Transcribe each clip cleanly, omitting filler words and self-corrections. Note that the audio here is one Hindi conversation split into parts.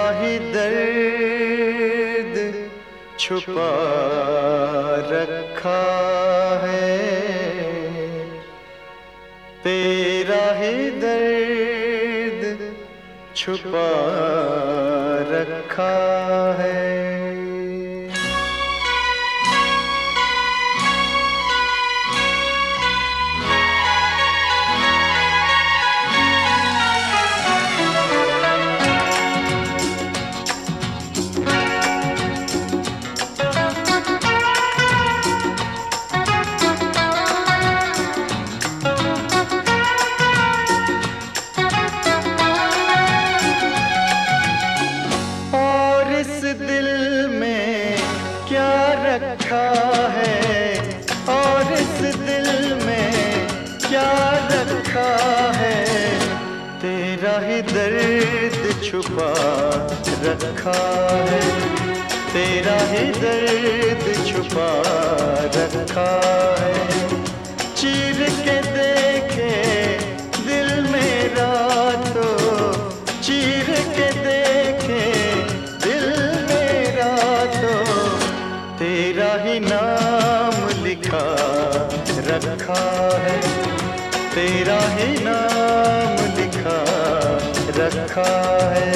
ही दर्द छुपा रखा है, तेरा ही दर्द छुपा रखा है। रखा है और इस दिल में क्या रखा है, तेरा ही दर्द छुपा रखा है, तेरा ही दर्द छुपा रखा है। चीर के देखे दिल मेरा तो चीर के देखे दिल मेरा तो तेरा ही नाम लिखा रखा है, तेरा ही नाम लिखा रखा है।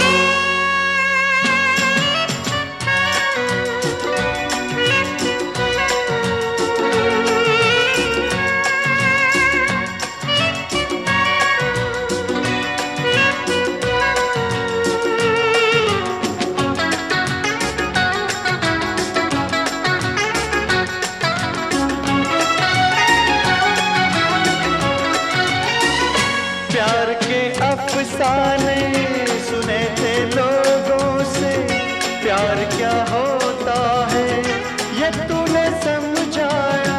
प्यार के अफसाने सुने थे लोगों से, प्यार क्या होता है ये तूने समझाया।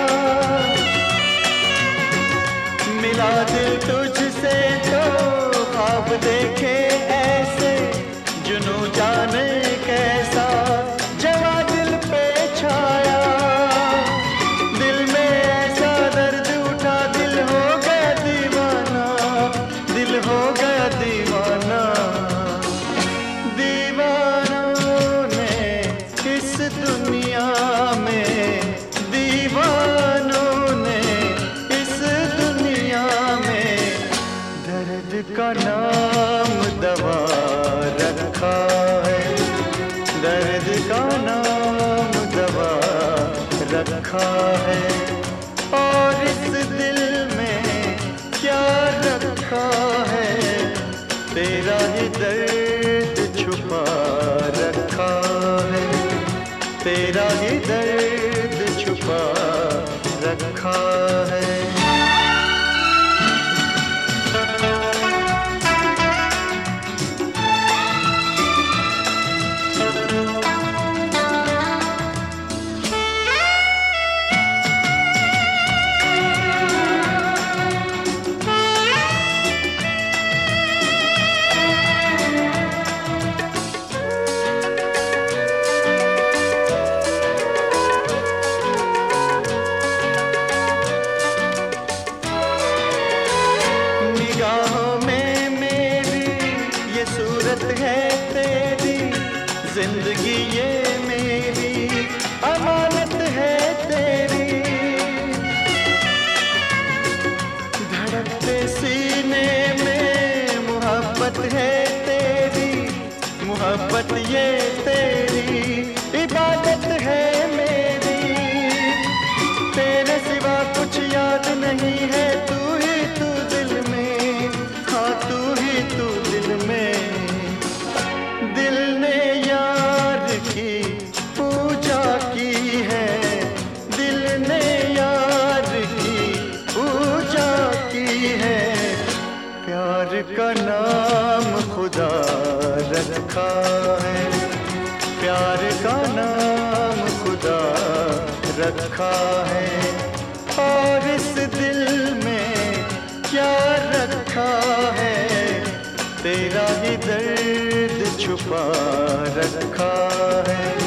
मिला दिल तुझसे तो ख्वाब देखे ऐसे, जुनू जाने कैसा जवा दिल पे छाया। दिल में ऐसा दर्द उठा, दिल हो गया दीवाना, दिल हो गया दीवाना। दीवानों ने इस दुनिया में, दीवानों ने इस दुनिया में दर्द का नाम दवा रखा है, दर्द का नाम दवा रखा है। और इस दिल में क्या रखा है, तेरा ही दर्द छुपा रखा है, तेरा ही दर्द छुपा रखा है। सूरत है तेरी, जिंदगी ये मेरी अमानत है तेरी। धड़कते सीने में मोहब्बत है तेरी, मोहब्बत ये तेरी इबादत है मेरी। तेरे सिवा कुछ याद नहीं है, तू ही तू दिल में, हाँ तू ही तू दिल में। दिल ने यार की पूजा की है, दिल ने यार की पूजा की है। प्यार का नाम खुदा रखा है, प्यार का नाम खुदा रखा है। और इस दिल में क्या रखा है, तेरा ही दर्द छुपा रखा है,